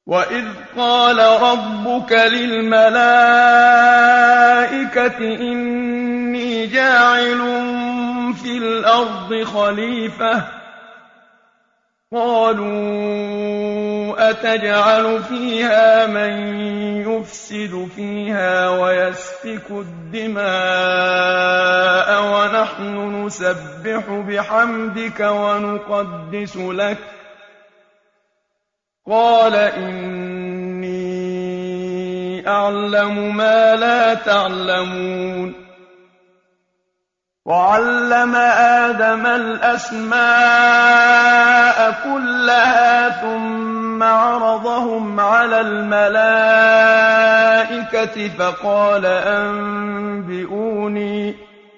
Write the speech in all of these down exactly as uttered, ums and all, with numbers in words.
وَإِذْ قَالَ رَبُّكَ لِلْمَلَائِكَةِ إِنِّي جَاعِلٌ فِي الْأَرْضِ خَلِيفَةً ۖ قَالُوا أَتَجْعَلُ فِيهَا مَن يُفْسِدُ فِيهَا وَيَسْفِكُ الدِّمَاءَ وَنَحْنُ نُسَبِّحُ بِحَمْدِكَ وَنُقَدِّسُ لَكَ ۖ قَالَ إِنِّي أَعْلَمُ مَا لَا تَعْلَمُونَ وَعَلَّمَ آدَمَ الْأَسْمَاءَ كُلَّهَا ثُمَّ عَرَضَهُمْ عَلَى الْمَلَائِكَةِ فَقَالَ أَنبِئُونِي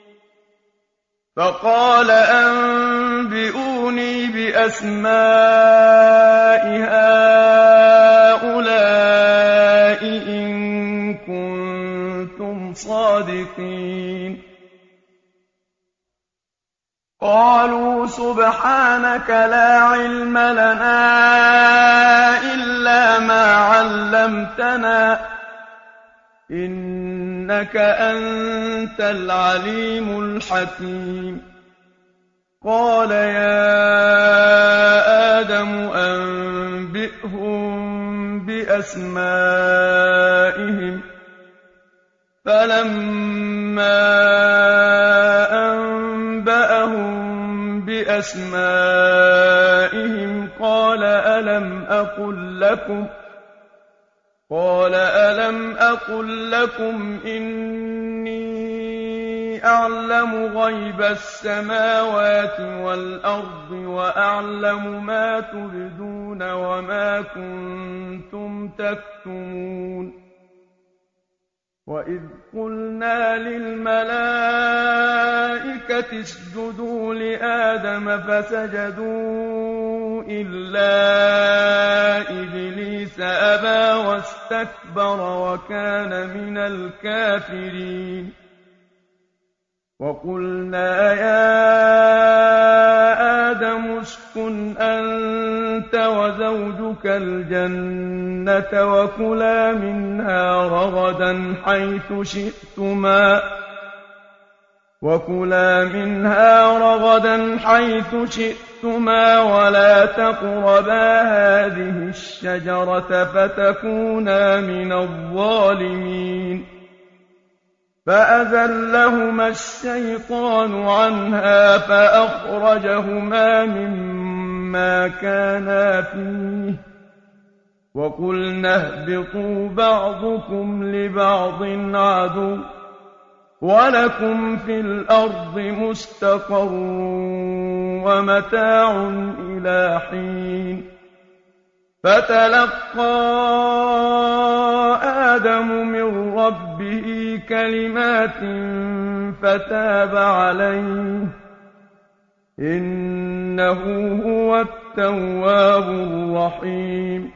فَقَالَ أَنبِئُونِي بِأَسْمَاءِ هَٰؤُلَاءِ إِن كُنتُمْ صَادِقِينَ قَالُوا سُبْحَانَكَ لَا عِلْمَ لَنَا إِلَّا مَا عَلَّمْتَنَا ۖ إِنَّكَ أَنتَ الْعَلِيمُ الْحَكِيمُ قَالَ يَا آدَمُ أَنبِئْهُم بِأَسْمَائِهِمْ ۖ فَلَمَّا أَنبَأَهُم بِأَسْمَائِهِمْ قَالَ أَلَمْ أَقُل لَّكُمْ قَالَ أَلَمْ أَقُل لَّكُمْ إِنِّي أَعْلَمُ غَيْبَ السَّمَاوَاتِ وَالْأَرْضِ وَأَعْلَمُ مَا تُبْدُونَ وَمَا كُنتُمْ تَكْتُمُونَ وَإِذْ قُلْنَا لِلْمَلَائِكَةِ اسْجُدُوا لِآدَمَ فَسَجَدُوا إِلَّا إِبْلِيسَ أَبَىٰ وَاسْتَكْبَرَ وَكَانَ مِنَ الْكَافِرِينَ وَقُلْنَا يَا آدَمُ اسْكُنْ أَنتَ وَزَوْجُكَ الْجَنَّةَ وَكُلَا مِنْهَا رَغَدًا حَيْثُ شِئْتُمَا وَكُلَا مِنْهَا رَغَدًا حَيْثُ شِئْتُمَا وَلَا تَقْرَبَا هَٰذِهِ الشَّجَرَةَ فَتَكُونَا مِنَ الظَّالِمِينَ فَأَزَلَّهُمَا الشَّيْطَانُ عَنْهَا فَأَخْرَجَهُمَا مِمَّا كَانَا فِيهِ ۖ وَقُلْنَا اهْبِطُوا بَعْضُكُمْ لِبَعْضٍ عَدُوٌّ ۖ وَلَكُمْ فِي الْأَرْضِ مُسْتَقَرٌّ وَمَتَاعٌ إِلَىٰ حِينٍ فَتَلَقَّىٰ آدَمُ مِن رَّبِّهِ كَلِمَاتٍ فَتَابَ عَلَيْهِ ۚ إِنَّهُ هُوَ التَّوَّابُ الرَّحِيمُ